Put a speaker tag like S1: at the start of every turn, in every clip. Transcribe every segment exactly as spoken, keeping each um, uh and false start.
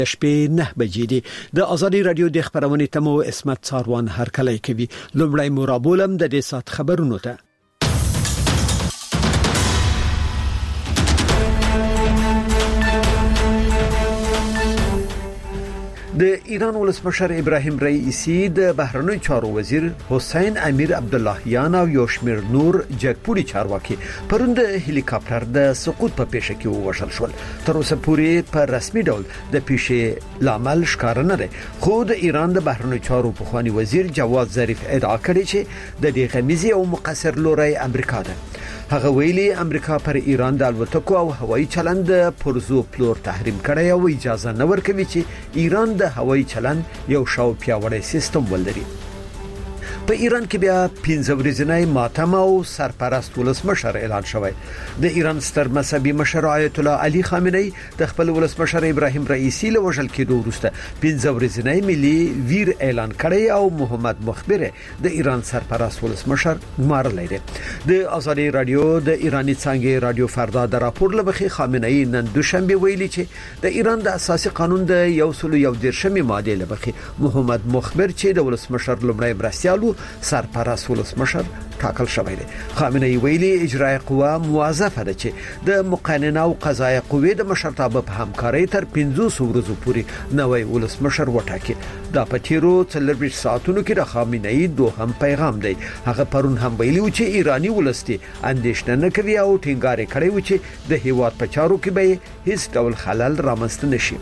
S1: شپې نه بجې دي. د ازادي رادیو د خبرونې تمو اسمت څاروان هرکلی کوي. لومړی مرابولم د دې سات خبرونو ته. د ایران ولسمشر ابراهیم رئیسی د بهرنی چارو وزیر حسین امیر عبداللهیان او یو شمېر نور جګپوړي چارواکي پرون د هلیکاپټر د سقوط په پیښه کې ووژل شول. تر اوسه پورې په رسمي ډول د پیښې لامل ښکار نه دی، خو د ایران د بهرنی چارو پخوانی وزیر جواد ظریف ادعا کړې چې د دې غمیزي او مقصر لوري امریکا ده. هغه ویلي امریکا پر ایران د الوتکو او هوایي چلند پرزو پلور تحریم کړی او اجازه نه ورکوي چې ایران د هوایي چلند یو شاو پیاوړی سیستم ولري. په ایران کې بیا پنځه ورځې ماتم او سرپرست ولسمشر اعلان شوی. د ایران ستر مذهبي مشر آیت الله علي خامنه‌ای د خپل ولسمشر ابراهیم رئیسی له وژل کېدو وروسته پنځه ورځې ملي ویر اعلان کړی او محمد مخبر د ایران سرپرست ولسمشر مارلی دی. د ازادي رادیو د ایرانی څنګه رادیو فردا د راپور لبخي خامنه‌ای نن دوشنبه ویلي چې د ایران د اساسي قانون د یو سل یو دیرشمې ماده لبخي محمد مخبر چې د ولسمشر لومړی مرستیالو سرپرست ولسمشر ټاکل شوی دی. خامنه‌ای ویلي اجرایي قوه موظفه ده چې د مقننه او قضایي قوې د مشرتابه په همکارۍ تر پنځوس ورځو پورې نوی ولسمشر وټاکي. دا په تیرو څلور ساعتونو کې د خامنه‌ای دوهم پیغام دی. هغه پرون هم ویلي چې ایرانی ولستي اندېښنه نه کوي او ټینګار کړی و چې د هیواد په چارو کې به هیڅ ډول خلل رامنځته نشي.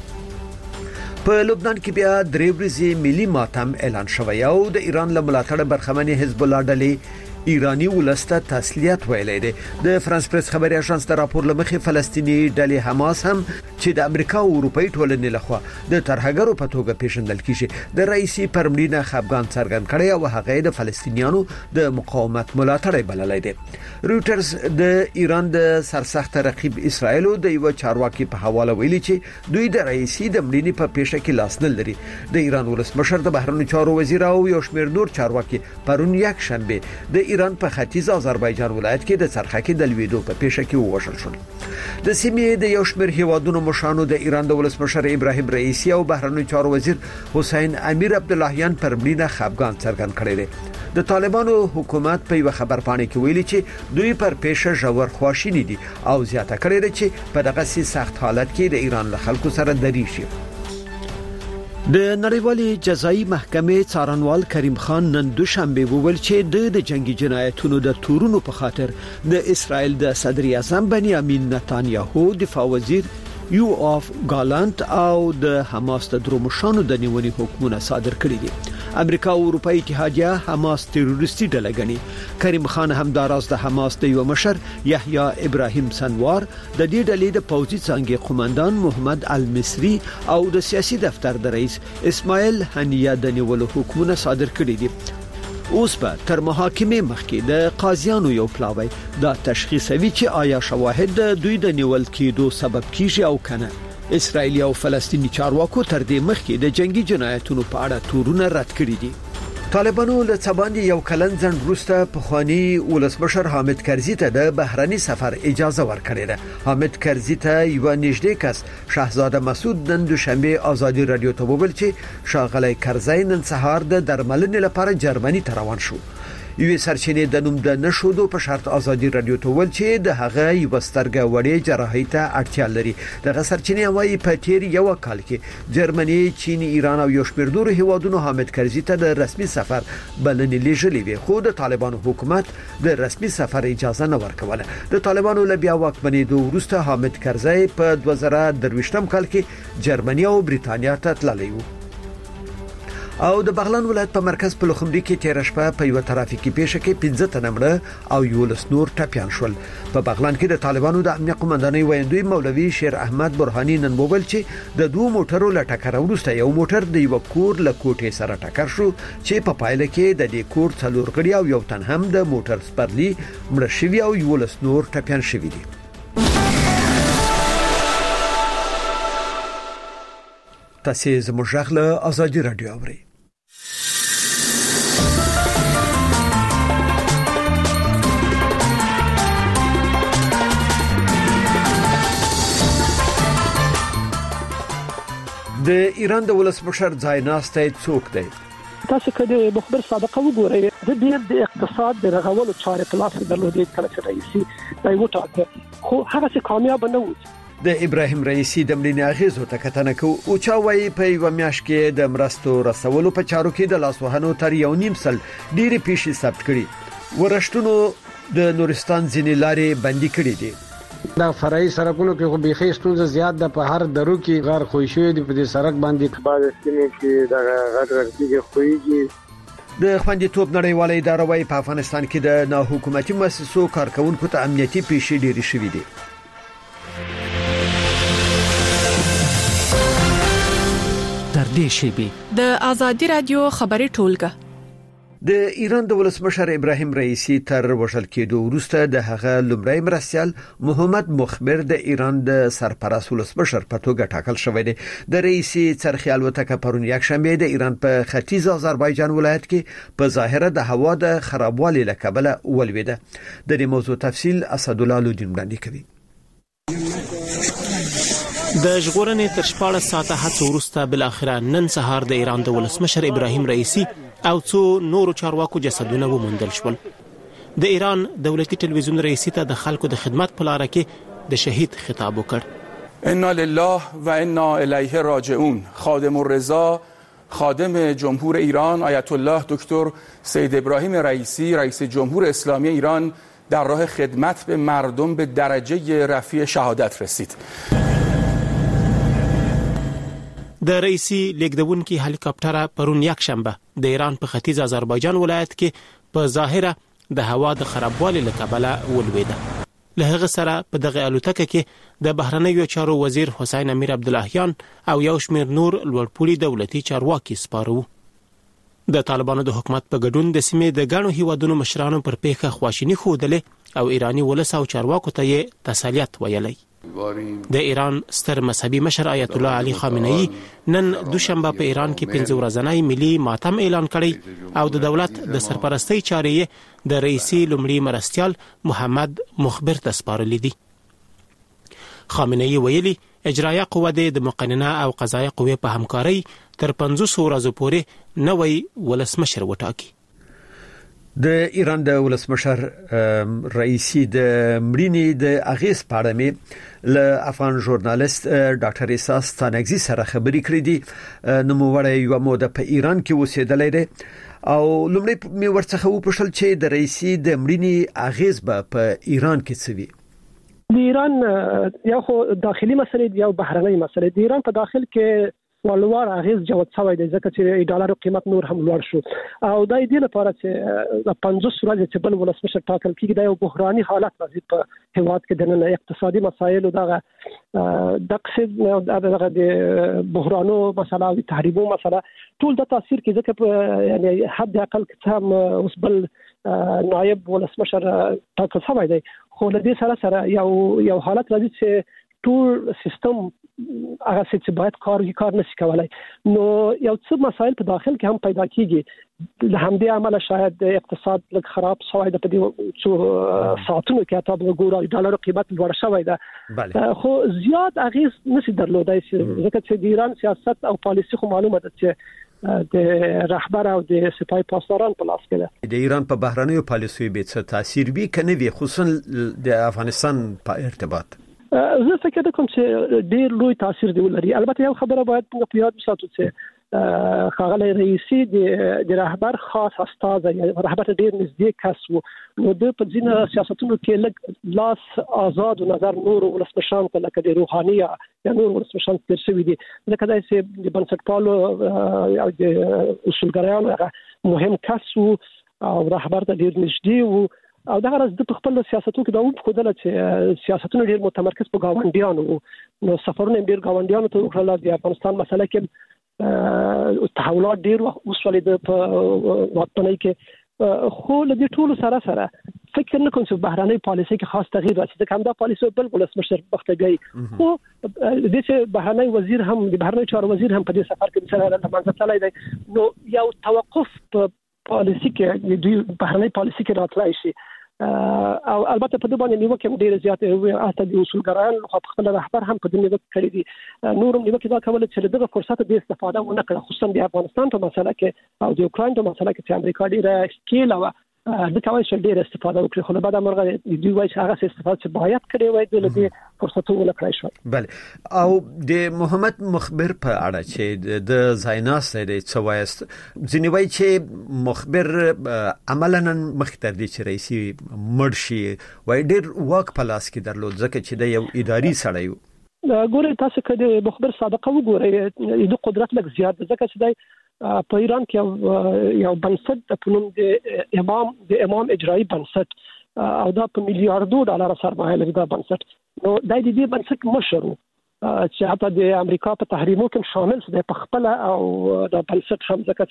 S1: په لبنان کې بیا درې ورځې ملي ماتم اعلان شوی او د ایران له ملاتړ برخمنې حزب الله ډلې ایرانی ولسته تسلیت ویلې ده. د فرانس پریس خبري اژانس د راپور لمخې فلسطینی ډلې حماس هم چې د امریکا او اروپאי ټولنې لخوا د ترهګرو په توګه پیژندل کیږي د رئیسي پرمړینه خپګان څرګند کړي او هغه د فلسطینیانو د مقاومت ملاتړ بللی دی. رويټرز د ایران د سرسخت رقیب اسرائیل د یو چارواکي په حواله ویلي چې دوی د رئیسي د مړینې په پیښه کې لاس نه لري. د ایران ولسمشر د بهرنی چارو وزیر او یو شمېر نور چارواکي پرون یک شنبه د ایران په ختیځ آذربایجان ولایت کې د څرخکې د لویدو په پیښه کې ووژل شول. د سیمې د یو شمېر هیوادونو مشرانو د ایران د ولسمشر ابراهیم رئیسی او بهرنی چارو وزیر حسین امیر عبداللهیان پر مړینه خپګان څرګند کړی دی. د طالبانو حکومت په یو خبرپاڼه کې ویلي چې دوی پر پیښه ژور خواشینی دي او زیاته کړی دی چې په دغه سخت حالت کې د ایران له خلکو سره دریشي. د نړیوالې جزایي محکمې څارنوال کریم خان نن دوشنبه وویل چې د جنگي جنایتونو د تورونو په خاطر د اسرائیل د صدر اعظم بنیامین نتانیاهو دفاع وزیر یو اف ګالانت او د حماس د درومشانو د نیونې حکمونه صادر کړي دي. امریکا او اروپאי اتحادیه حماس تروریستي ډله ګڼي. کریم خان هم د راز د حماس د یو مشر یحیی ابراهیم سنوار د دې ډلې د پوځي څنګه قومندان محمد المصری او د سیاسي دفتر د رئیس اسماعیل هنیه د نیولو حکمونه صادر کړي دي. اوس په تر محاکمه مخکې د قاضیانو یو پلاوی دا تشخیصوي چې آیا شواهد د دوی د نیول کېدو سبب کیږي او کنه. اسرائیل او فلسطینی چارواکو تر دې مخکې د جنگي جنایتونو په اړه تورونه رد کړي دي. طالبانو له څباندې یو کلن ځنډ وروسته پخوانی ولسمشر حامد کرزي ته د بهرني سفر اجازه ورکړې ده. حامد کرزي ته یو نږدې کس شاهزاده مسعود نن دوشنبه ازادي رادیو ته وویل چې شاغلی کرزي نن سهار د درملنې لپاره جرمني ته روان شو. یوې سرچینې د نوم د نشودو په شرط ازادي رادیو ته ویل چې د هغه یو سترګه وړې جراحي ته اړتیا لري. دغه سرچینې وايي په تیر یو کال کې جرمني، چین، ایران او یو شمېر نورو هیوادونو حامد کرزي ته د رسمي سفر بلنې لیږلې وي، خو د طالبانو حکومت د رسمي سفر اجازه نه ورکوله. د طالبانو له بیا واکمنېدو وروسته حامد کرزي په دوه زره درویشتم کال کې جرمني او بریتانیا ته تللی و. او د بغلان ولایت په مرکز په لوخمدي کې تیر شپه په یو ترافیکي پیښه کې پنځه تنه مړه او یو لس نور ټپيان شول. په بغلان کې د طالبانو د امنیت قومندانۍ ویاندوی مولوي شیر احمد برهانی نن وویل چې د دوه موټرو له ټکر وروسته یو موټر د یو کور له کوټې سره ټکر شو چې په پایله کې د دې کور څلور غړي او یو تن هم د موټر سپرلی مړ شوی او یو لس نور ټپيان شوی دي. تاسو زموږ غږ ازادي رادیو اورئ. د ایران د ولسمشر ځایناستی څوک دی؟
S2: تاسو کله مخبر سابقه وګورئ د دې د اقتصاد د رغولو چارې په لاس کې درلودې کله چې رئیسي دا یو ټاکه خو هغه څه کامیاب نه و.
S1: د ابراهیم رئیسی د مړینې اغیزو ته کتنه کو او چا وایي په یو میاش کې د مرستو رسولو په چارو کې د لاسوهنو تر یو نیم سل ډېری پیښې ثبت کړي. ورشتونو د نورستان ځینې لارې بندي کړې دي.
S3: دا فرعي سړکونو کې خو بيخي ستونزه زیات ده، په هر درو کې غار خوښوي دي، په دې سړک باندې بعض سیمې کې دا غټ غټ کې خوېږي.
S1: د خوندیتوب نړیواله اداره وايي په افغانستان کې د ناحکومتي مؤسسو کارکونکو ته امنیتي پیښې ډېرې شوې دي.
S4: تر دې شیبې
S5: د آزادي رادیو خبري ټولګه.
S1: د ایران د ولسمشر ابراهیم رئیسی تر وشل کېدو وروسته د هغه لومړی مرستیال محمد مخبر د ایران د سرپرست ولسمشر په توګه ټاکل شوی دی. د رئیسی څرخي الوتکه پرون یک شنبه د ایران په ختیځ آذربایجان ولایت کې په ظاهره د هوا د خرابوالي له کبله ولویده. د دې موضوع تفصیل اسدالله لودین وړاندې کوي.
S6: د ژغورنې تر شپاړس ساعته هڅو وروسته بل اخر نن سهار د ایران د ولسمشر ابراهیم رئیسی او څو نورو چارواکو جسدونه وموندل شول. د ایران دولتي ټلویزیون رئیسی ته د خلکو د خدمت په لار کې د شهید خطاب وکړ.
S7: انا لله و انا الیه راجعون. خادم الرضا خادم جمهور ایران آیت الله دکتر سید ابراهیم رئیسی رئیس جمهور اسلامی ایران در راه خدمت به مردم به درجه رفیع شهادت رسید.
S6: د رئیسی لیکدونکو هلیکاپټر پرون یک شنبه د ایران په ختیځ آذربایجان ولایت کې په ظاهره د هوا د خرابوالي له کبله ولویده. له هغه سره په دغه الوتکه کې د بهرنیو چارو وزیر حسین امیر عبداللهیان او یو شمېر نور لوړپوړي دولتي چارواکي سپاره وو. د طالبانو د حکومت په ګډون د سیمې د ګڼو هیوادونو مشرانو پر پیښه خواشیني ښودلې او ایرانی ولس او چارواکو ته یې تسلیت ویلی. د ایران ستر مذهبي مشر آیت الله علي خامنه‌ای نن دوشنبه په ایران کې پنځه ورځنی ملي ماتم اعلان کړی او د دولت د سرپرستی چارې د رئیسی لومړي مرستیال محمد مخبر ته سپارلې دي. خامنه‌ای ویلي اجرایه قوه د مقننه او قضایه قوې په همکارۍ تر پنځوس ورځې پورې نوی ولسمشر وټاکي.
S1: د ایران د ولسمشر رئیسی د مړینې د اغیز په اړه مې له افغان ژورنالیست ډاکټر احساس ستانکزي سره خبرې کړې دي. نو موږ یو موده په ایران کې اوسېدلې ده او لومړی مې ورڅخه وپوښتل چې د رئیسی د مړینې اغیز به په ایران کې څه وي.
S2: د ایران یو خو داخلي مسلې یو بهرنۍ مسلې. د ایران په داخل کې ولوار اغیز جوړ شوی دی ځکه چې ډالر قیمت نور هم لوړ شو او دا دې لپاره چې د پنځوس ورځې چې بل ولسمشر ټاکل کیږي دا یو بحراني حالت راځي په هیواد کې د نن اقتصادي مسایل او دغه د قصد دغه د بحرانو مسله او تحریمو مسله ټول د تاثیر کې ځکه یعنی حد اقل هم اوس بل نائب ولسمشر ټاکل شوی دی خو له دې سره سره یو یو حالت راځي چې ټول سیستم هغه چې باید کار کار نشي کولای. نو یو څه مسایل په داخل کې هم پیدا کیږي. له همدې عمله شاید د اقتصاد لږ خراب شوی د په دې څو ساعتونو کې تاسو وګورئ ډالر قیمت لوړ شوی ده خو زیات اغیز نشي درلودای ځکه چې د ایران سیاست او پالیسی خو معلومه ده چې د رهبر او د سپای پاسداران په لاس کې ده.
S1: د ایران په بهرنیو پالیسیو به څه تاثیر وي کنه وي خصوصا د افغانستان په ارتباط؟
S2: زه فکر کوم چې ډیر لوی تاثیر دی ولري. البته یو خبره باید موږ په یاد وساتو چې خاغلی رئیسی د رهبر خاص استاد یا رهبر ډیر نږدې کس وو نو د په ځینو سیاستونو کې لږ لاس آزاد او نظر نور ولسمشران ته لکه د روحاني یا نور ولسمشران تر شوی دي ځکه دا چې د بنسټپالو او د اصولګرایانو مهم کس وو او رهبر ته ډیر نږدې وو او دا غرض د خپل سیاستونو کې دا وکړل چې سیاستونه ډیر متمرکز په گاونډیانو نو سفرونه ډیر گاونډیانو ته وکړل. د افغانستان مسله کې تحولات ډیر وسولې د وطنۍ کې خو له دې ټولو سره سره فکر نه کوم چې بهرنۍ پالیسي کې خاص تغییر راشي ځکه همدا پالیسي بل ولسمشر بختګي خو د دې بهرنۍ وزیر هم د بهرنۍ چارو وزیر هم په دې سفر کې مثلا د منځ تلای دی نو یو توقف په پالیسي کې د بهرنۍ پالیسي کې راتلای شي او البته په دې باندې نیوکه ډیره زیاته وي اته د اصولګران خو خپل رهبر هم په دې نیوکه کړې دي نورم نیوکه دا کوله چې دغه فرصت د استفاده ونه کړه خصوصا د افغانستان په مسله کې او د اوکراین په مسله کې چې امریکا ډیره سکیل او د کوي چې ډیره استفاده وکړي خو بعد مرغه دوی وایي چې هغه استفاده چې باید کړي وای د دې فرصتونه کړی شو.
S1: بله او د محمد مخبر په اړه چې د زایناس د څوایست ځنی وایي چې مخبر عملاً مختر دي چې رئیسي مرشي وای ډیر واک پلاس کې درلود ځکه چې د یو اداري سړی و
S2: ګوره تاسو کله مخبر سابقه وګورئ د قدرت لږ زیات ځکه چې د په ایران کې یو بنسټ په نوم د امام د امام اجرایی بنسټ او دا په میلیارډو ډالر سرمایه لري دا بنسټ نو د دې بنسټ مشر چې حتی د امریکا په تحریمو کې شامل دی په خپل او د بنسټ هم ځکه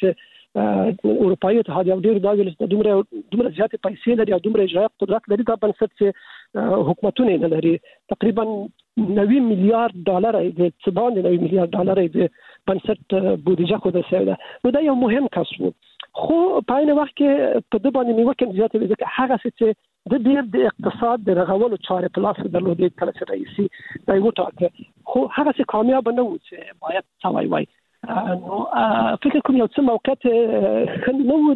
S2: چې اروپאי اتحاد یو ډیر دا ویل چې دومره دومره زیات پیسې لري او دومره اجرایی قدرت لري دا بنسټ چې حکومتونه نه لري تقریبا نوي میلیارډ ډالر د څبان نوي میلیارډ ډالر د بنسټ بودیجه خو د سیاده نو دا یو مهم کس وو خو په این وخت کې په دې باندې نیوکه زیاته وي چې هغه چې د دې د اقتصاد د رغولو چارې په لاس درلودې کله چې رئیسي دا یو ټاکه خو هغه چې کامیاب نه و چې باید سوای وای نو فکر کوم یو څه موقعیت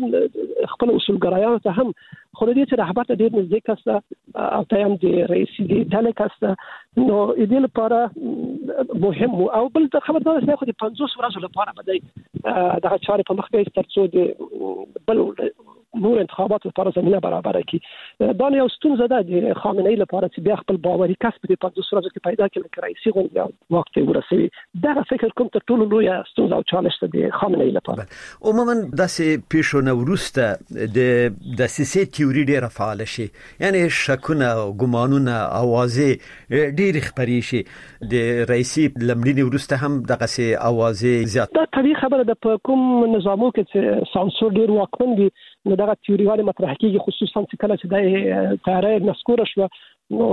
S2: نو خپل اصولګرایانو ته هم خو دې چې رهبر ته ډېر نږدې کسته او ته هم د رئیسي د ډلې کسته نو دې لپاره مهم او بل خبردار چې خو د پنځوس ورځې لپاره باندې دغه چارې په مخ کې ترڅو د بل نور انتخابات لپاره زمينه برابر کړي دا یو ستونزه ده د خامنه‌ای لپاره چې بیا خپل باوري کس په پنځوس ورځو کې پیدا کړي چې رئیسي غونډه وخت ورسوي دا فکر کوم ته ټول لوی ستونزه او چالش ده د خامنه‌ای لپاره
S1: عموما داسې پیښونه ورسته د د سیاسي تیوري ډیره فعال شي یعنی شکونه ګمانونه اوازې ډیر خبري شي د رئیسي لمړینی ورسته هم دغه سي اوازې زیات
S2: دا طبيعي خبره ده په کوم نظامو کې چې سانسور ډیر واکمن دي نو دا تیوریواله مطرح کیږي خصوصا چې کله چې د تیارې مذکوره شو نو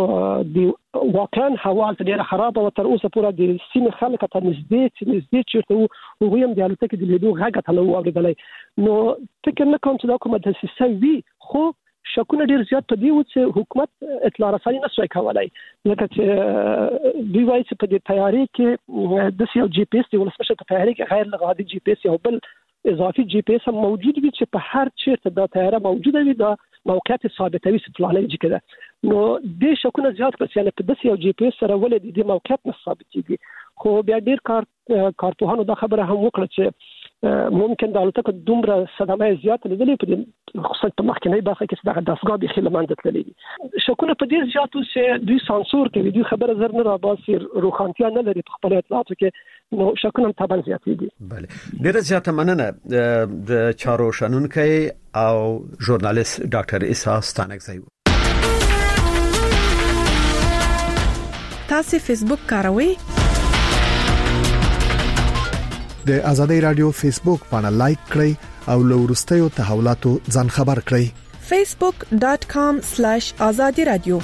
S2: د واقعا حوالت ډیره خراب او تر اوسه پورې د سیمه خلک ته نږدې چې نږدې چیرته وو هم د الوتکې د لیدو غږ ته نو اوریدلای نو فکر نه کوم چې دا کومه تاسیسه وي خو شکونه ډیر زیات په دی و چې حکومت اطلاع رساني نه شوي کولای لکه چې دوی وایي چې په دې تیاری کې د سیو جی پی اس دی ولسمشر په تیاری کې غیر لغادي جی پی اس یو بل اضافي جی پی اس هم موجود وي چې په هر چیرته دا تیاره موجوده وي دا موقعیت ثابتوي چې فلانه ځای کې ده نو د شکونه زیات په سیاله په دسي یو جی پی اس سره ولې د موقعیت نه ثابتېږي خو بیا ډیر کار کارپوهانو دا خبره هم وکړه چې ممکن د الوتکه دومره صدمه زیات لیدلې په خصوصا په مخکنی برخه کې دغه داسګاه به خلمند تللې شکونه په دې زیاتو چې دوی سانسور کوي دوی خبره زر نه را باسي روخانتیا نه لري په خپل اطلاعاتو کې نو شکونه طبعا زیاتېږي
S1: بله ډیره زیاته مننه د چارو شنونکي او ژورنالیست ډاکټر عیسی ستانکزی
S5: تاسو فیسبوک کاروئ
S8: د آزادۍ رادیو فیسبوک باندې لایک کړئ او له وروستیو تحولاتو ځان خبر کړئ
S5: facebook dot com slash azadi radio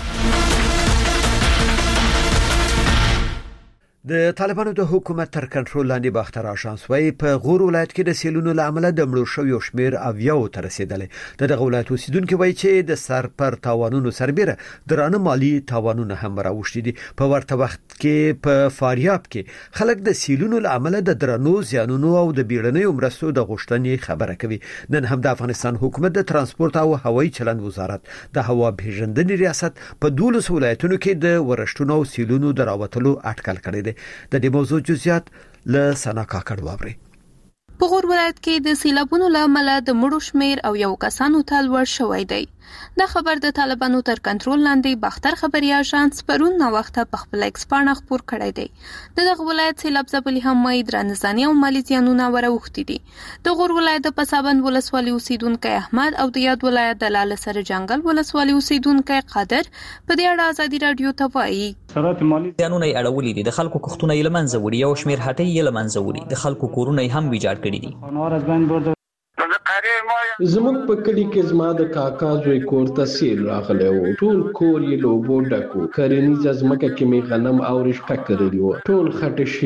S1: د طالبانو د حکومت تر کنټرول لاندې باختر آژانس وايي په غور ولایت کې د سیلونو لامل د مړو شویو شمیر اویاو تر رسیدلې د دغه ولایت اوسیدونکو وایي چې د سر پر تاوانونو سربېره درانه مالی تاوانونه هم راوښتي دي په ورته وخت کې په فاریاب کې خلک د سیلونو لامل د درنو زیانونو او د بیړنیو مرستو د غوښتنې خبره کوي نن هم د افغانستان حکومت د ترانسپورت او هوایي چلند وزارت د هوا پیژندنې ریاست په دولس ولایتونو کې د ورشتونو او سیلونو دراوتلو اټکل کړی دی د دې موضوع جزئیات له سنا کاکړ واوري
S9: په غور ولایت کې د سیلابونو لامل د مړو شمیر او یو کسانو ته لوړ شوی دی دا خبر د طالبانو تر کنټرول لاندې باختر خبري اژانس پرون نو وخت په خپل ایکس باندې خبر کړی دی دغه ولایت سیلاب ځپلي هم مې درنځاني او مالی زیانونه وروختي دي د غور ولایت د پسابند ولسوالۍ اوسیدونکو احمد او د یاد ولایت د لاله سره جنگل ولسوالۍ اوسیدونکو قادر په دې اړه ازادي رادیو ته وایي
S10: سرات مالی زیانونه اړولې دي د خلکو کوختونه یې لمنځه وړي او شمیر هټۍ یې لمنځه وړي د خلکو کورونه هم ویجاړ کړي دي
S11: زموږ په کلی کې زما د کاکا زوی کور ته سیل راغلی و ټول کور یې له اوبو ډک و کرنیزه ځمکه کې مې غنم او رشقه کرلي وه ټول خټه شوي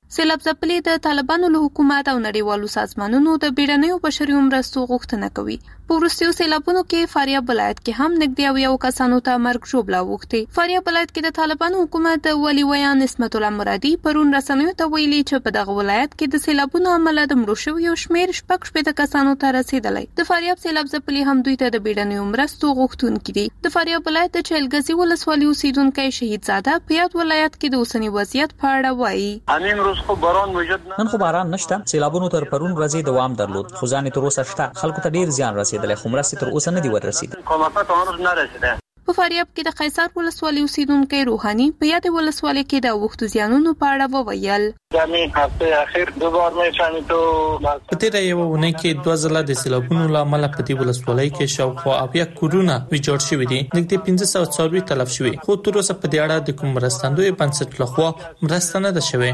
S9: سیلاب ځپلي د طالبانو له حکومت او نړیوالو سازمانونو د بیړنیو بشري مرستو غوښتنه کوي. په وروستیو سیلابونو کې فاریاب ولایت کې هم نږدې اویا کسانو ته مرګ ژوبله اوښتې. فاریاب ولایت کې د طالبانو حکومت د ولي ویان نسبت الله مرادي پرون رسنیو ته ویلي چې په دغه ولایت کې د سیلابونو عمله د مړو شویو شمېر شپږ شپېته کسانو ته رسیدلی. د فاریاب سیلاب ځپلي هم دوی ته د بیړنیو مرستو غوښتونکي دي. د فاریاب ولایت د چهلګزي ولسوالۍ اوسیدونکی شهید زاده په یاد ولایت کې د اوسني وضعیت په اړه وایي.
S10: نن خو باران نشته، سیلابونو تر پرون ورځې دوام درلود، خو ځان تر اوسه شته. خلکو ته ډیر زیان رسیدلی، خو مرستې تر اوسه نه دي ورسیدلې.
S9: په فاریاب کې د قیصر ولسوالۍ اوسیدونکي روحاني په یاد ولسوالۍ کې د اوښتو زیانونو په اړه وویل.
S12: په تیره یوه اونۍ کې دوه ځله د سیلابونو له امله په دې ولسوالۍ کې شاوخوا اویا کورونه ویجاړ شوي دي، نږدې پنځه سوه څاروي تلف شوي، خو تر اوسه په دې اړه د کوم مرستندوی بنسټ لخوا مرسته نه ده شوې.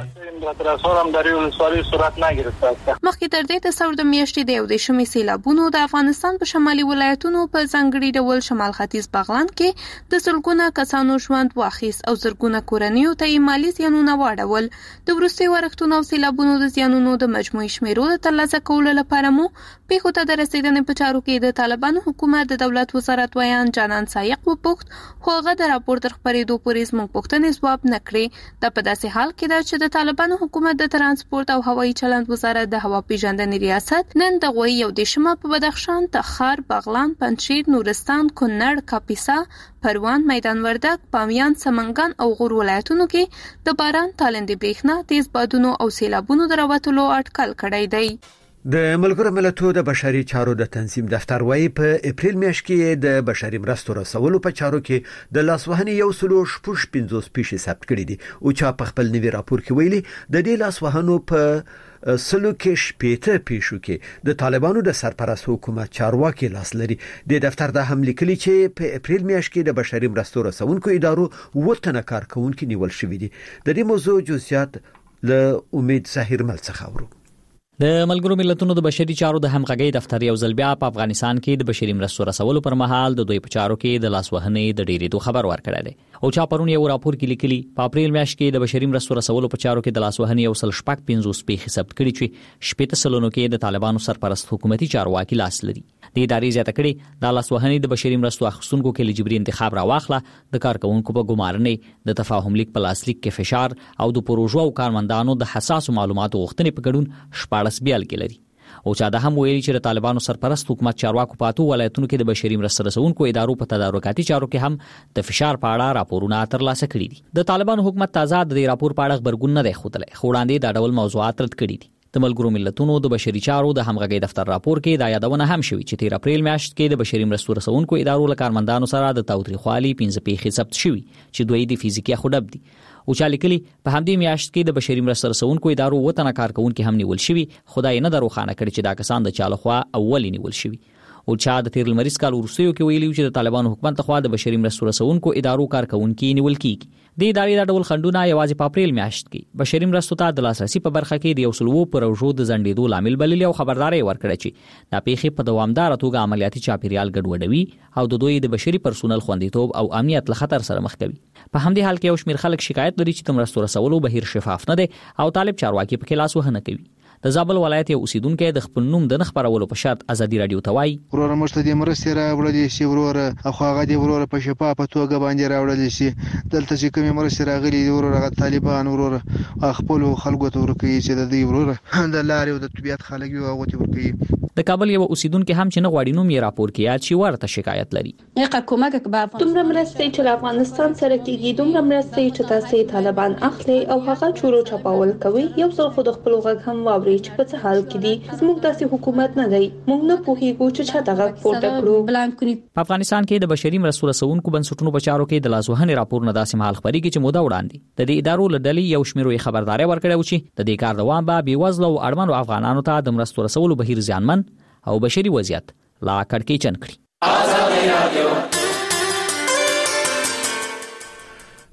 S9: مخکې تر دې د سور د میاشتې د یو دیشمې سیلابونو د افغانستان په شمالي ولایتونو په ځانګړي ډول شمال ختیځ بغلان کې د سلګونه کسانو ژوند واخیست او زرګونه کورنیو ته مالی زیانونه واړول. د وروستي ورښتونو او سیلابونو د زیانونو د مجموعي شمیرو د ترلاسه کولو لپاره مو پیښو ته د رسیدنې په چارو کې د طالبانو حکومت د دولت وزارت ویان جانان سایق وپوښت، خو هغه د راپور تر خپرېدو پورې زموږ پوښتنې ځواب نه کړې. دا په داسې حال کې ده چې د طالبانو حکومت د ترانسپورت او هوایي چلند وزارت د هوا پیژندنې ریاست نن د غوي یو دیشمه په بدخشان، تخار، بغلان، پنجشیر، نورستان، کونړ، کاپیسا، پروان، میدان وردګ، بامیان، سمنګان او غور ولایتونو کې د باران، تالندې برېښنا، تیز بادونو او سیلابونو د راوتلو اټکل کړی دی.
S1: د ملګرو ملتونو د بشري چارو د تنظیم دفتر وايي په اپریل میاشت کې د بشري مرستو رسولو په چارو کې د لاسوهنې یو سلو شپږ پنځوس پیښې ثبت کړې دي. او چا په خپل نوي راپور کې ویلي د دې لاسوهنو په سلو کې شپېته پیښو کې د طالبانو د سرپرست حکومت چارواکي لاس لري. د دفتر د هم لیکلي چې په اپریل میاشت کې د بشري مرستو رسونکو ادارو وټنه کارکونکو نیول شوې دي. د دې موضوع جزئیات له امید ظاهر مل څخه اورو.
S10: د ملګرو ملتونو د بشري چارو د همغږي دفتر یو ځل بیا په افغانستان کې د بشري مرستو رسولو پر مهال د دوی په چارو کې د لاسوهنې د ډیریدو خبر ورکړی دی. او چا پرون یو راپور کې لیکلي په اپریل میاشت کې د بشري مرستو رسولو په چارو کې د لاسوهنې یو سل شپږ پنځوس پیښې ثبت کړي چې شپږ سلونو کې د طالبانو سرپرست حکومتي چارواکي لاس لري. د ادارې زیاته کړي د لاسوهنې د بشري مرستو اخیستونکو کې لجبري انتخاب راواخله، د کارکونکو په ګمارنې، د تفاهم لیک په لاسلیک کې فشار او د پروژو او کارمندانو د حساسو معلوماتو غوښتنې په ګډون شپاړس بیلګې لري. او چا د هم ویلي چې د طالبانو سرپرست حکومت چارواکو په اتو ولایتونو کې د بشري مرستو رسونکو ادارو په تدارکاتي چارو کې هم د فشار په اړه راپورونه ترلاسه کړي دي. د طالبانو حکومت تازه د دې راپور په اړه خبرګون نه دی ښودلی، خو وړاندې دا ډول موضوعات رد کړي دي. د ملګرو ملتونو د بشري چارو د همغږي دفتر راپور کې دا یادونه هم شوې چې تیر اپریل میاشت کې د بشري مرستو رسونکو ادارو له کارمندانو سره د تاوتریخوالي پنځه پیښې ثبت شوي چې دوی د فزیکي خډب دي. او چا لیکلي په همدې میاشت کې د بشري مرستو رسونکو ادارو وطن کارکونکو هم نیول شوي، خدای نه دروخانه کړي چې دا کسان د چاله خوا اول نیول شوي. او چا د تیر لمریز کال وروستیو کې ویلي چې د طالبانو حکومت خوا د بشري مرستو رسونکو ادارو کارکونکو نیول کیږي. د ادارې د ډول خندونه یوازې په اپریل میاشت کې بشري مرستو ته د لاسرسي په برخه کې د یو سلو پروژو د ځنډېدو لامل بللي او خبرداري ورکړه چې دا پیښې په دوامدار توګه عملیاتي چاپیریال ګډوډوي او د دوی د بشري پرسونل خوندیتوب او امنیت له خطر سره مخ کوي. په همدې حال کې یو شمېر خلک شکایت لري چې د مرستو رسولو بهیر شفاف نه دی او طالب چارواکي پکې لاس وهنه کوي. د زابل ولایت یو اوسیدونکو د خپل نوم د نخبرولو په شرط ازادي رادیو ته وایي
S13: ورور مشته د مرستې راوړل شي ورور او هغه د ورور په شفافه توګه باندې راوړل شي. دلته چې کوم مرستې راغلي ورور هغه طالبان ورور خپل خلکو ته ورکوي چې د دې ورور د لارې او د طبيعت خلک یو هغه ته ورکوي.
S10: د کابل یو اوسیدونکو هم چې نه غواړي نوم یې راپور کړي چې ورته شکایت لري.
S14: یقه کومک به دومره مرستې چې افغانستان سره کېږي دومره مرستې چې تاسو طالبان اخلي او هغه چورو چپاول کوي یو ځل خود خپل غږ هم واوري چې په څه حال کې دي. زموږ داسې حکومت نه دی، موږ نه پوهیږو چې چا دغه پورته کړو.
S10: په افغانستان کې د بشري مرستو رسونکو بنسټونو په چارو کې د لاسوهنې راپور نه داسې مهال خبري کې چې موده وړاندې د دې ادارو له ډلې یو شمیرو خبرداري ورکړه چې د دې کار دوام به بېوزله او اړمنو افغانانو ته د مرستو رسولو بهیر زیانمن او بشري وضعیت لا کړکېچن کړي.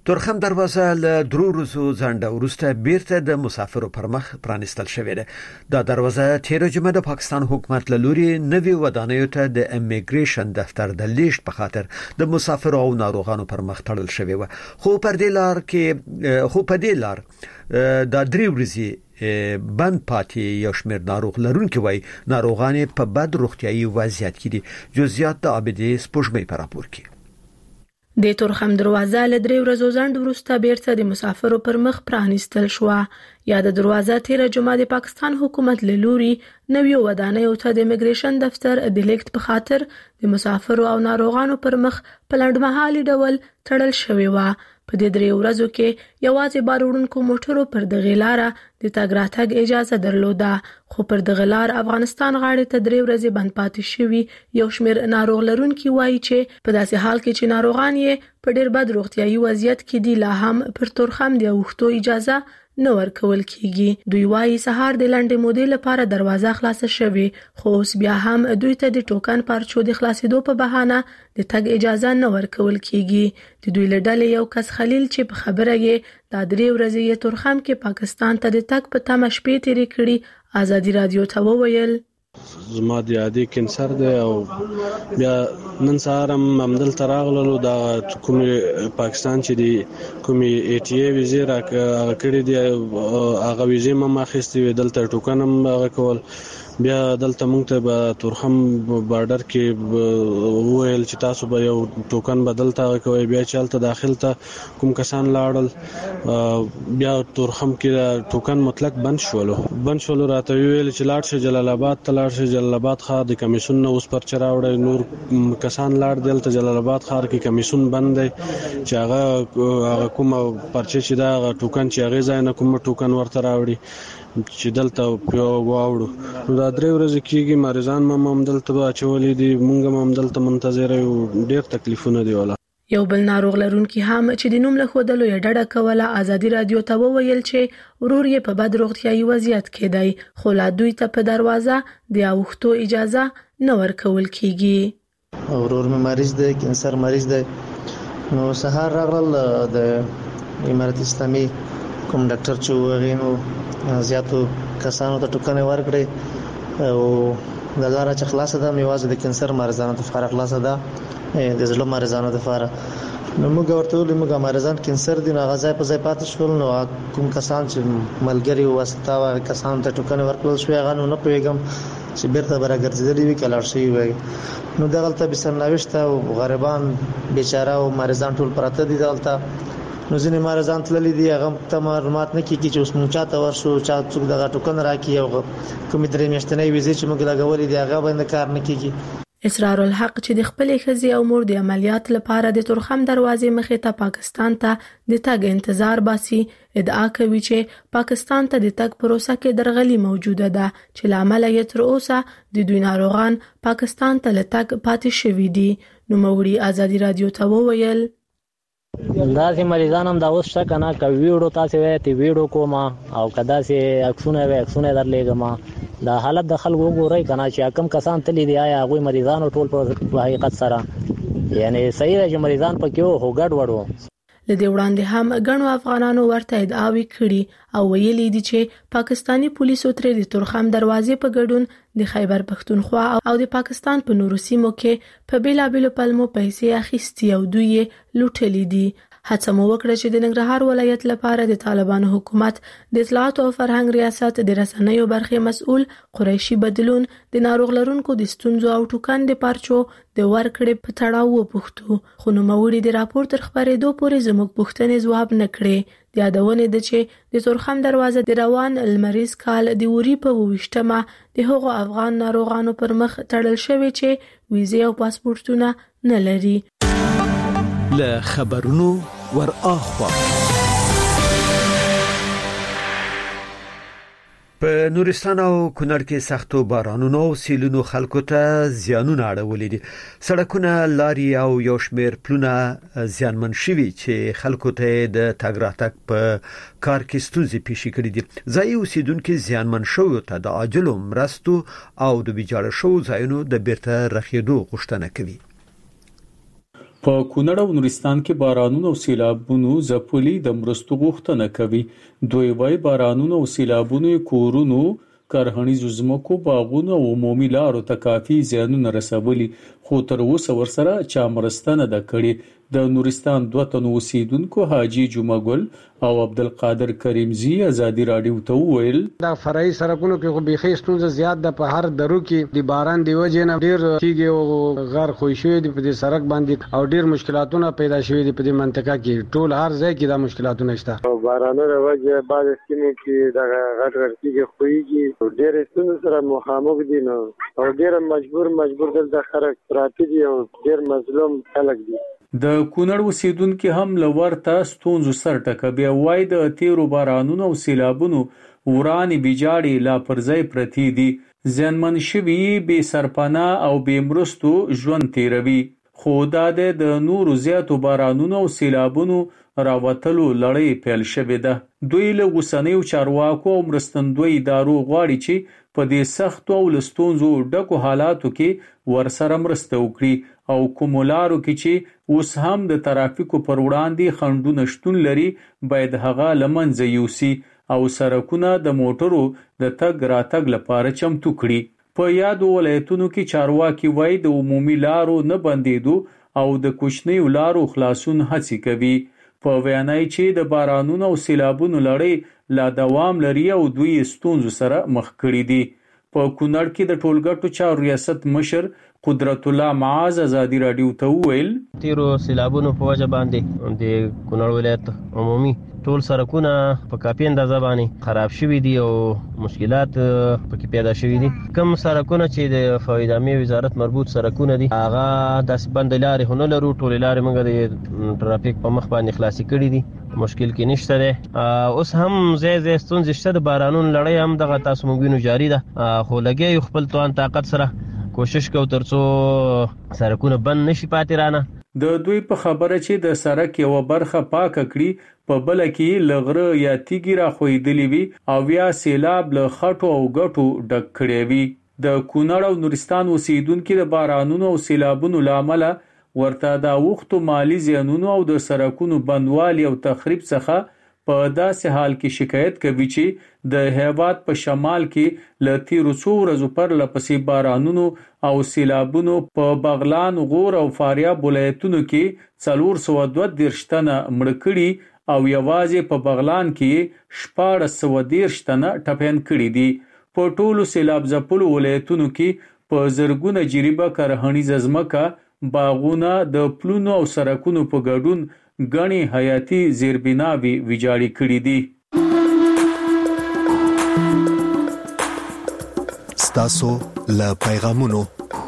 S1: تورخم دروازه له درو ورځو ځنډ وروسته بیرته د مسافرو پر مخ پرانستل شوې ده. دا دروازه تیر جمعه د پاکستان حکومت له لوري نوي ودانیو ته د امیګریشن دفتر د لیست په خاطر د مسافرو او ناروغانو پر مخ تړل شوې و. خو پر دې لار کې خو په دې لار د درې ورځې بند پاتې یو شمېر ناروغ لرونکي وای ناروغان په بد روغتیايي وضعیت کې دي. جزئیات د عابدي سپوږمۍ په راپور کې.
S15: د تورخم دروازه له درې ورځو ځنډ وروسته بیرته د مسافرو پر مخ پرانستل شو. یا د دروازه تیر جمعه د پاکستان حکومت له لوري نویو ودانیو ته د امیګریشن دفتر د لیکت په خاطر د مسافرو او ناروغانو پر مخ په لنډمهالي ډول تړل شوی و. په دې درې ورځو کې یوازې بار وړونکو موټرو پر دغه لاره د تګ راتګ اجازه درلوده. خو پر دغه لار افغانستان غاړې ته درې ورځې بند پاتې شوي یو شمېر ناروغ لرونکي وایي چې په داسې حال کې چې ناروغان یې په ډېر بد روغتیايي وضعیت کې دي لا هم پر تورخم د اوښتو اجازه نه ورکول کیږي. دوی وایي سهار د لنډې مودې لپاره دروازه خلاصه شوې خو اوس بیا هم دوی ته د ټوکن پارچو د خلاصېدو په بهانه د تګ اجازه نه ورکول کیږي. د دوی له ډلې یو کس خلیل چې په خبره یې د درې ورځې یې تورخم کې پاکستان ته د تګ په تمه شپې تیرې کړي آزادي رادیو ته وویل
S16: زما د یادې کینسر دی او بیا نن سهار هم همدلته راغللو دا کومې پاکستان چې دی کومې ای ټي ای ویزې راکړې کړې دي هغه ویزې هم اخیستې وې دلته ټوکن هم هغه کول. بیا دلته موږ ته به تورخم بارډر کې وویل چې تاسو به یو ټوکن به دلته کوئ. بیا چې هلته داخل ته کوم کسان لاړل بیا تورخم کې ټوکن مطلق بند شولو بند شولو راته ویل چې لاړ شئ جلال آباد ته لاړ شئ. جلال آباد ښار د کمیسون نه اوس پرچه راوړی. نور کسان لاړ دلته جلال آباد ښار کې کمیسون بند دی چې هغه کومه پرچه چې دا هغه ټوکن چې هغې ځای نه کومه ټوکن ورته راوړي چې دلته په واوړو. نو دا درې ورځې کېږي مریضان هم همدلته به اچولي دي موږ هم همدلته منتظر یو. ډېر تکلیفونه دي والا.
S15: یو بل ناروغ لرونکي هم چې د نوم له ښودلو یې ډډه کوله آزادي رادیو ته وویل چې ورور یې په بد روغتیايي وضعیت کې دی خو لا دوی ته په دروازه د اوښتو اجازه نه ورکول کیږي.
S17: ورور مې مریض دی کینسر مریض دی. نو سهار راغلل د امارت اسلامي کوم ډاکټر چې وغه نو زیاتو کسانو ته ټوکن ورکړي او د لاره چې خلاصه ده میوازه د کینسر مریضانو لپاره خلاصه ده د زړه مریضانو لپاره. نو موږ ورته ویل موږ مریضان کینسر دي نو غځای په ځای پاتې شول. نو کوم کسان چې ملګری واسطه او کسان ته ټوکن ورکړل شو هغه نو پیغام چې بیرته برګرځېدلی وی کلار شي وي. نو دغلته بسناوشته او غریبان بیچاره او مریضان ټول پراته دي دلته. نو ځینې مریضان تللي دي هغه ته معلومات نه کیږي چې اوس مونږ چاته ورشو چا څوک دغه ټوکن راکړي او کومې درې میاشتنۍ ویزې چې موږ لګولې دي هغه باندې کار نه کیږي.
S15: اسرار الحق چې د خپلې ښځې او مور د عملیات لپاره د تورخم دروازې مخې ته پاکستان ته د تګ انتظار باسي ادعا کوي چې پاکستان ته د تګ پروسه کې درغلي موجوده ده چې لامل یې تر اوسه د دوی ناروغان پاکستان ته لتګ پاتې شوي دي. نو موري آزادي رادیو ته وویل
S18: دا سي مریضان هم دا اوس شته کنه کوي ویډیو تاسو وې تی ویډیو کوما او کدا سي اکسونه وې اکسونه درلېګما دا حالت د خلکو وګورئ کنه چې کم کسان تللی دی آیا هغه مریضانو ټول په حقیقت سره یعنی صحیح دی چې مریضان پکې وو هو ګډ وړو.
S15: لدې وړاندې هم غنو افغانانو ورته ادعاوې کړي او ویلي دي چې پاکستانی پولیسو ترې د تورخم دروازې په ګډون د خیبر پښتونخوا او د پاکستان په نورو سیمو کې په بیلابیلو پلمو پیسې اخیستي او دوی یې لوټلي دي. هڅه مو وکړه چې د ننګرهار ولایت لپاره د طالبانو حکومت د اطلاعات او فرهنګ ریاست د رسنیو برخې مسؤل قریشي بدلون د ناروغ لرونکو د ستونزو او ټوکان د پارچو د ورکړې په تړاو وپوښتو خو نوموړي د راپور تر خبرېدو پورې زموږ پوښتنې ځواب نه کړې. د یادونې ده چې د تورخم دروازه د روان لمریز کال د وري په ویشتمه د هغو افغان ناروغانو پر مخ تړل شوی چې ویزې او پاسپورتونه نه لري.
S4: له خبرونو ور اخوا
S1: په نورستان او کونړ کې سختو بارانونو او سیلونو خلکو ته زیانونه اړولې دي. سړکونه لاري او یو شمېر پلونه زیانمن شوي چې خلکو ته د تګ راتګ په کار کې ستونزې پیښې کړې دي. ځایي اوسیدونکو زیانمن شوو ته د عاجلو مرستو او د ویجاړ شوو ځایونو د بیرته رخېدو غوښتنه کوي.
S19: په کونړ او نورستان کې بارانونو او سیلابونو ځپلي د مرستو غوښتنه کوي. دوی وايي بارانونو او سیلابونو کورونو، کرهنیزو ځمکو، باغونو او عمومي لارو ته کافي زیانونه رسولي، خو تر اوسه ورسره چا مرسته نه ده کړې. د نورستان دوه تنو اوسیدونکو حاجي جمعه ګل او عبدالقادر کریمزی ازادي رادیو ته وویل
S3: دا فرعي سرکونو کې خو بيخي ستونزه زیات ده. په هر درو کې د باران دی وجه نه ډیر کیږي او غر خوښ شوی دی په دې سرک باندې او ډیر مشکلاتونه پیدا شوي دي په دې منطقه کې. ټول هر ځای کې دا مشکلاتونه شته.
S20: بارانونو وجه بعض سیمې کې دا غټ غټ کیږي خوېږي ډیر ستونزې سره مخامخ دي نو او ډیر مجبور مجبور دلته خلک پراته دي او ډیر مظلوم خلک دي.
S19: د کونړ اوسیدونکو هم لورته ستونزو سر ټکوي. وای د تیرو بارانونو او سیلابونو ورانې بيجاړې لا پرځای پرتی دي. ځانمن شوي بې سرپناه او بې مرستو ژوند تیروي. خو دا د نورو زیاتو بارانونو او سیلابونو راوتلو لړۍ پیل شوې ده. دوی له اوسنیو چارواکو او مرستندوی ادارو غواړي چې په دې سختو او له ستونزو ډکو حالاتو کې ورسره مرسته وکړي او کومو لارو کې چې اوس هم د ترافیکو پر وړاندې خنډونه شتون لري باید هغه له منځه یوسي او سړکونه د موټرو د تګ راتګ لپاره چمتو کړي. په یادو ولایتونو کې چارواکي وایي د عمومي لارو نه بندېدو او د کوچنیو لارو خلاصون هڅې کوي. په ویانای چې د بارانونو او سیلابونو لړۍ لا دوام لري او دوی ستونزو سره مخ کړي دي. په کونړ کې د ټولګټو چارو ریاست مشر قدرت الله معاذ ازادي رادیو ته وویل
S21: تیرو سیلابونو په وجه باندې د کونړ ولایت عمومي ټول سرکونه په کافي اندازه باندې خراب شوي دي او مشکلات پکې پیدا شوي دي. کوم سرکونه چې د فواید عامه وزارت مربوط سرکونه دي هغه داسې بند لارې خو نه لرو. ټولې لارې موږ د ټرافیک په مخ باندې خلاصې کړي دي. مشکل کې نشته دی. اوس هم ځای ځای ستونزې شته. د بارانونو لړۍ هم دغه تاسو موږ وینو جاري ده خو لګیا خپل توان طاقت سره کوشش کوو ترڅو سرکونه بند نشي پاتې رانه.
S19: د دوی په خبره چې د سرک یو برخه پاکه کړي په بل کې لغره یا تیګی را خویدلی وي او یا سیلاب له خټو او غټو ډک کړي وي. د کونړ او نورستان اوسیدونکو د بارانونو او سیلابونو لامل ورته د وختو مالی زیانونو او د سرکونو بندوالي او تخریب څخه په داسې حال کې شکایت کوي چې د هیواد په شمال کې ل تیرو څو ورځو پر لپسې بارانونو او سیلابونو په بغلان، غور او فاریاب ولایتونو کې څلور سوه دوه دېرش تنه مړه کړي او یوازې په بغلان کې شپاړس سوه دېرش تنه ټپیان کړي دي. په ټولو سیلاب ځپلو ولایتونو کې په زرګونه جریبه کرهنیزه ځمکه، باغونه، د پلونو او سرکونو په ګډون غني حیاتي زیربناوي ویجاړې کړې دي.
S8: ستاسو له پیغامونو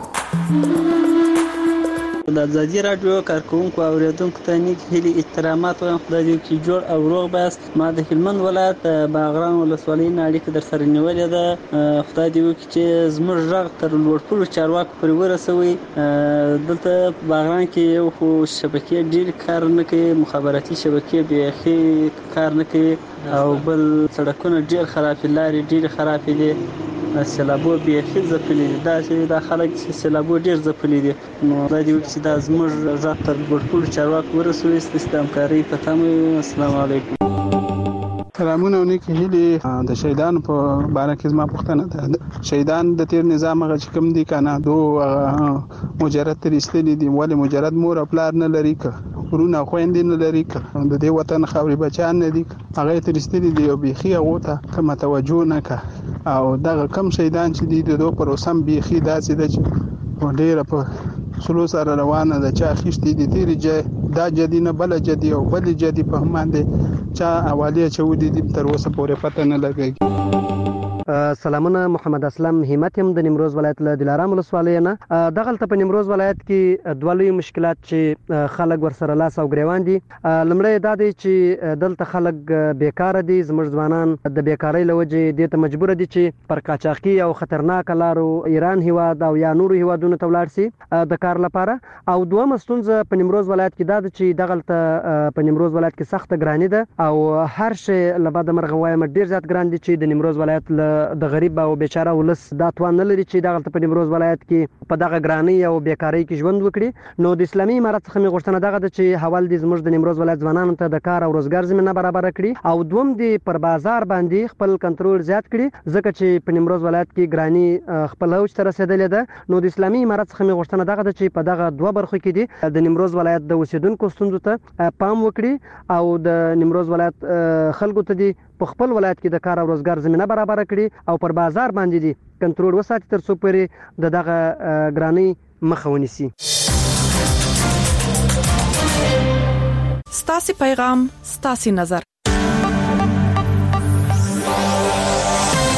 S22: د ازادي رادیو کارکونکو او اوریدونکو ته نیک هیلي احترامات وایم. خدای دې چې جوړ او روغ بس. ما د هلمند ولایت باغران ولسوالۍ نه اړیکه در سره نیولې ده. خدای دې وکړي چې زموږ غږ تر لوړپوړو چارواکو پورې ورسوي. دلته باغران کې یو خو شبکې ډېر کار نه کوي، مخابراتي شبکې بیخي کار نه کوي او بل سړکونه ډېر خراب، لارې ډېر خراب دي. سیلابو بیخي ځپلي دي. دا چې دا خلک چې سیلابو ډېر ځپلي دي نو خدای دې وکړي چې دا زموږ غږ تر لوړپوړو چارواکو ورسوي. ستاسو د همکارۍ په تمه. السلام علیکم.
S23: سلامونه او نیک هیلي. د شهیدانو په باره کې زما پوښتنه ده. شهیدان د تیر نظام هغه چې کوم دي کنه دو مجرد تر استلی دي ولې مجرد مور او پلار نه لري که ورونه خويندې نه لري که د دې وطن خاورې بچان نه دي هغه تر استلی دي او بيخي هغه ته کوم توجه نه کا او دغه کم شهیدان چې دي د دوه پر اوسم بيخي داسې د چې ډېر په سلو سره روانه ده. چا خښتې دي تیر جې دا جدي نه بل جدي او بل جدي په هماندې چا اوالیه چودي دي تر اوسه پورې پته نه لګي.
S24: سلامونه، محمد اسلم همت يم د نیمروز ولایت له دلارام ولسوالۍ نه. دغلته په نیمروز ولایت کې دوه لوی مشکلات چې خلک ورسره لاس او ګریوان دي. لمړی دا دی چې دلته خلک بیکاره دي. زموږ ځوانان د بیکارۍ له وجې دې ته مجبور دي چې پر قاچاقي او خطرناک لارو ایران هیواد او یا نورو هیوادونو ته ولاړ شي د کار لپاره. او دویمه ستونزه په نیمروز ولایت کې دا ده چې دغلته په نیمروز ولایت کې سخته ګراني ده او هر شی له بده مرغه وایم ډېر زیات ګران دي چې د نیمروز ولایت له د غریب او بیچاره ولس دا توان نه لري چې دغه په نیمروز ولایت کې په دغه ګرانۍ او بیکاری کې ژوند وکړي. نو د اسلامي امارت څخه مې غوښتنه دغه ده چې حوال دې زموږ د نیمروز ولایت ځوانانو ته د کار او روزګار زمینه برابر کړي او دوم دې پر بازار باندې خپل کنټرول زیات کړي ځکه چې په نیمروز ولایت کې ګرانۍ خپل اوج ته رسیدلې ده. نو د اسلامي امارت څخه مې غوښتنه دغه ده چې په دغه دوه برخو کې دي د نیمروز ولایت د اوسیدونکو ستونزو ته پام وکړي او د نیمروز ولایت خلکو ته دي په خپل ولایت کې د کار او روزګار زمینه برابر کړي او پر بازار باندې دي کنټرول وساتي تر څو پورې د دغه ګرانۍ مخه ونیسي.
S2: ستاسو پیغام ستاسو نظر